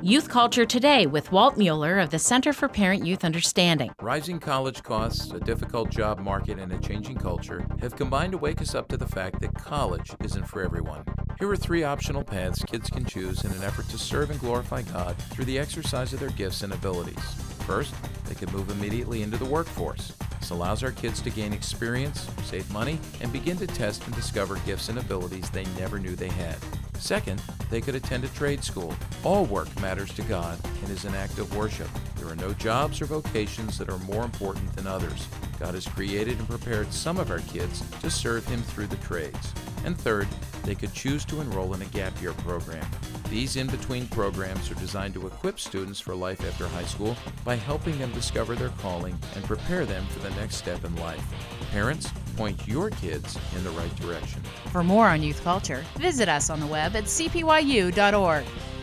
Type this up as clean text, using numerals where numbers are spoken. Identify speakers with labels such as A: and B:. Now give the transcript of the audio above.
A: Youth Culture Today with Walt Mueller of the Center for Parent-Youth Understanding.
B: Rising college costs, a difficult job market, and a changing culture have combined to wake us up to the fact that college isn't for everyone. Here are 3 optional paths kids can choose in an effort to serve and glorify God through the exercise of their gifts and abilities. First, they can move immediately into the workforce. This allows our kids to gain experience, save money, and begin to test and discover gifts and abilities they never knew they had. Second, they could attend a trade school. All work matters to God and is an act of worship. There are no jobs or vocations that are more important than others. God has created and prepared some of our kids to serve Him through the trades. And third, they could choose to enroll in a gap year program. These in-between programs are designed to equip students for life after high school by helping them discover their calling and prepare them for the next step in life. Parents, point your kids in the right direction.
A: For more on youth culture, visit us on the web at cpyu.org.